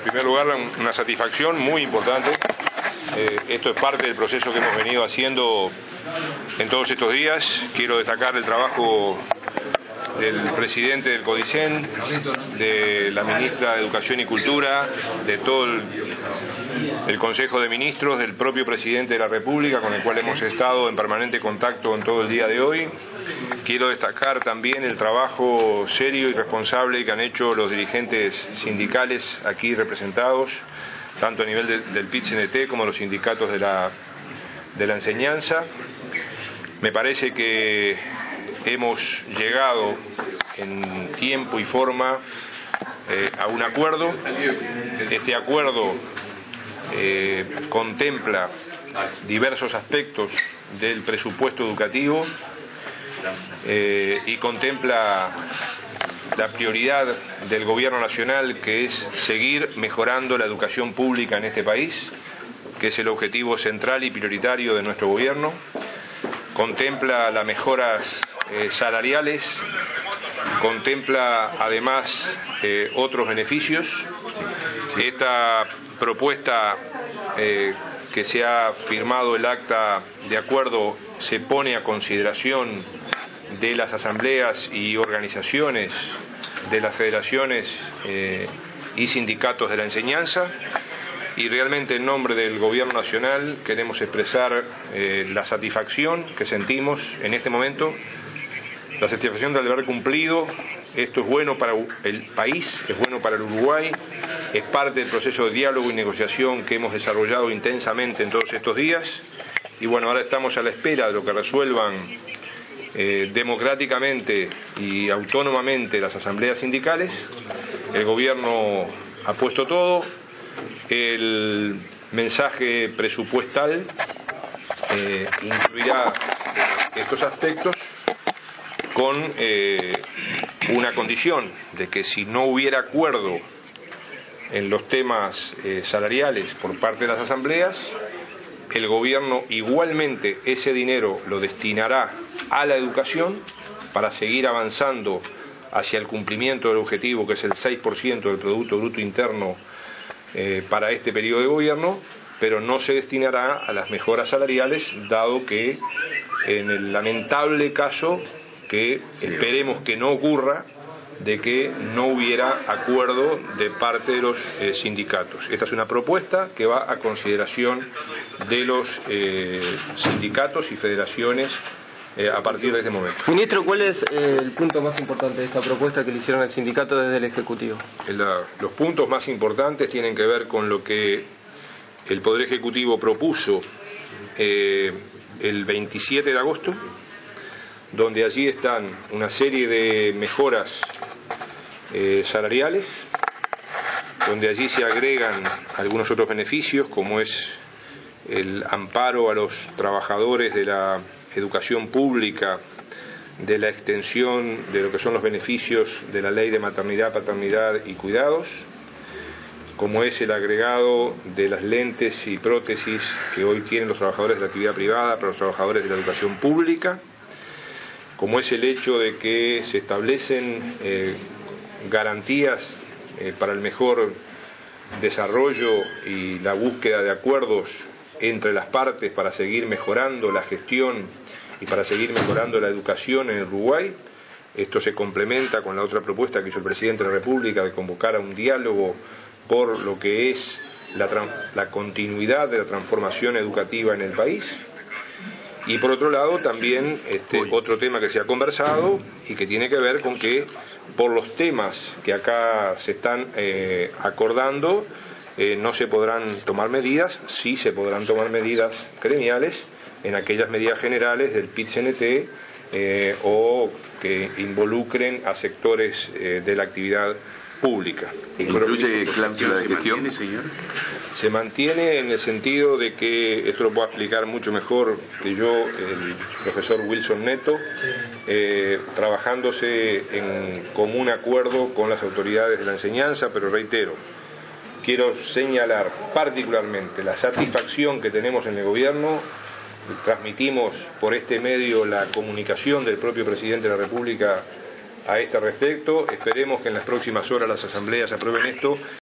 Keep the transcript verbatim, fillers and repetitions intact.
primer lugar, una satisfacción muy importante. Eh, esto es parte del proceso que hemos venido haciendo en todos estos días. Quiero destacar el trabajo del presidente del CODICEN, de la ministra de Educación y Cultura, de todo el, el Consejo de Ministros, del propio presidente de la República, con el cual hemos estado en permanente contacto en todo el día de hoy. Quiero destacar también el trabajo serio y responsable que han hecho los dirigentes sindicales aquí representados, tanto a nivel de, del P I T C N T como los sindicatos de la, de la enseñanza. Me parece que hemos llegado en tiempo y forma eh, a un acuerdo. Este acuerdo eh, contempla diversos aspectos del presupuesto educativo eh, y contempla la prioridad del Gobierno Nacional, que es seguir mejorando la educación pública en este país, que es el objetivo central y prioritario de nuestro Gobierno. Contempla las mejoras eh, salariales, contempla además eh, otros beneficios. Esta propuesta eh, que se ha firmado el acta de acuerdo se pone a consideración de las asambleas y organizaciones de las federaciones eh, y sindicatos de la enseñanza. Y realmente en nombre del Gobierno Nacional queremos expresar eh, la satisfacción que sentimos en este momento, la satisfacción de haber cumplido. Esto es bueno para el país, es bueno para el Uruguay, es parte del proceso de diálogo y negociación que hemos desarrollado intensamente en todos estos días. Y bueno, ahora estamos a la espera de lo que resuelvan eh, democráticamente y autónomamente las asambleas sindicales. El Gobierno ha puesto todo. El mensaje presupuestal eh, incluirá estos aspectos con eh, una condición de que si no hubiera acuerdo en los temas eh, salariales por parte de las asambleas, el gobierno igualmente ese dinero lo destinará a la educación para seguir avanzando hacia el cumplimiento del objetivo, que es el seis por ciento del Producto Bruto Interno Eh, para este periodo de gobierno, pero no se destinará a las mejoras salariales, dado que en el lamentable caso, que esperemos que no ocurra, de que no hubiera acuerdo de parte de los eh, sindicatos. Esta es una propuesta que va a consideración de los eh, sindicatos y federaciones Eh, a partir de este momento. Ministro, ¿cuál es eh, el punto más importante de esta propuesta que le hicieron al sindicato desde el Ejecutivo? La, los puntos más importantes tienen que ver con lo que el Poder Ejecutivo propuso eh, el veintisiete de agosto, donde allí están una serie de mejoras eh, salariales, donde allí se agregan algunos otros beneficios, como es el amparo a los trabajadores de la educación pública, de la extensión de lo que son los beneficios de la ley de maternidad, paternidad y cuidados, como es el agregado de las lentes y prótesis que hoy tienen los trabajadores de la actividad privada para los trabajadores de la educación pública, como es el hecho de que se establecen eh, garantías eh, para el mejor desarrollo y la búsqueda de acuerdos entre las partes para seguir mejorando la gestión y para seguir mejorando la educación en el Uruguay. Esto se complementa con la otra propuesta que hizo el presidente de la República de convocar a un diálogo por lo que es la, la continuidad de la transformación educativa en el país. Y por otro lado también este otro tema que se ha conversado y que tiene que ver con que por los temas que acá se están eh, acordando, Eh, no se podrán tomar medidas, sí se podrán tomar medidas gremiales en aquellas medidas generales del P I T C N T eh, o que involucren a sectores eh, de la actividad pública. ¿Incluye cláusula de gestión, señor? Se mantiene en el sentido de que, esto lo puedo explicar mucho mejor que yo, el profesor Wilson Neto, eh, trabajándose en común acuerdo con las autoridades de la enseñanza, pero reitero, quiero señalar particularmente la satisfacción que tenemos en el gobierno. Transmitimos por este medio la comunicación del propio presidente de la República a este respecto. Esperemos que en las próximas horas las asambleas aprueben esto